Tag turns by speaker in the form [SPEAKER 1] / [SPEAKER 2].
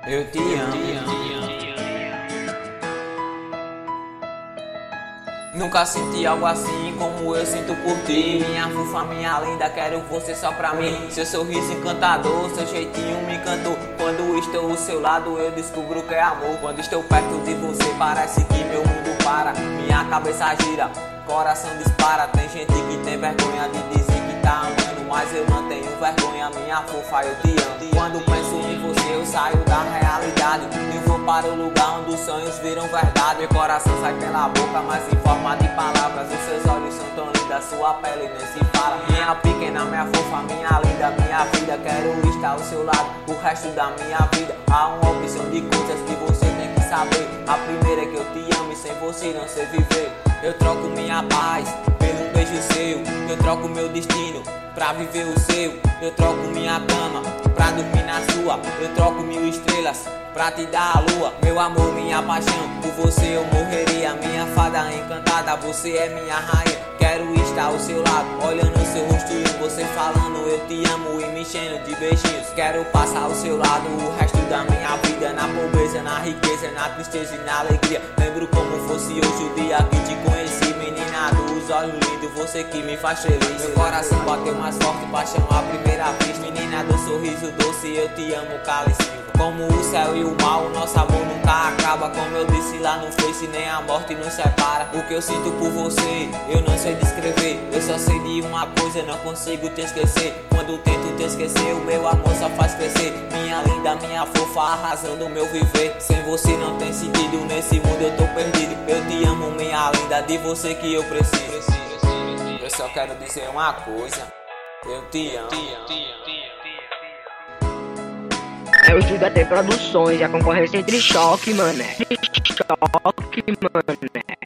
[SPEAKER 1] Eu te amo. Nunca senti algo assim como eu sinto por ti. Minha fofa, minha linda, quero você só pra mim. Seu sorriso encantador, seu jeitinho me encantou. Quando estou ao seu lado eu descubro que é amor. Quando estou perto de você parece que meu mundo para. Minha cabeça gira, coração dispara. Tem gente que tem vergonha de dizer que tá amando, mas eu não tenho vergonha, minha fofa, eu te amo. Quando penso em você eu saio da realidade. Eu vou para o lugar onde os sonhos viram verdade. Meu coração sai pela boca, mas em forma de palavras. Os seus olhos são tão lindas, sua pele nem se fala. Minha pequena, minha fofa, minha linda, minha vida. Quero estar ao seu lado o resto da minha vida. Há uma opção de coisas que você tem que saber. A primeira é que eu te amo e sem você não sei viver. Eu troco minha paz pelo um beijo seu. Eu troco meu destino pra viver o seu. Eu troco minha cama pra dormir na sua. Eu troco 1000 estrelas pra te dar a lua. Meu amor, minha paixão, por você eu morreria. Minha fada encantada, você é minha rainha. Quero estar ao seu lado, olhando o seu rosto e você falando eu te amo e me enchendo de beijinhos. Quero passar ao seu lado o resto da minha vida. Na pobreza, na riqueza, na tristeza e na alegria. Lembro como fosse hoje o dia que te conheci. Menina dos olhos lindos, você que me faz feliz. Meu coração bateu mais forte, paixão à primeira vez. Menina do sorriso doce, eu te amo, cálice. Como o céu e o mal, o nosso amor nunca acaba. Como eu disse lá no Face, nem a morte nos separa. O que eu sinto por você, eu não sei descrever. Eu só sei de uma coisa, não consigo te esquecer. Quando tento te esquecer, o meu amor só faz crescer. Minha linda, minha fofa, arrasando o meu viver. Sem você não tem sentido, nesse mundo eu tô perdido. Eu te amo, minha linda, de você que eu preciso. Eu só quero dizer uma coisa, eu te amo.
[SPEAKER 2] É o Estúdio AT Produções, a concorrência entre choque, mané. Choque, mané.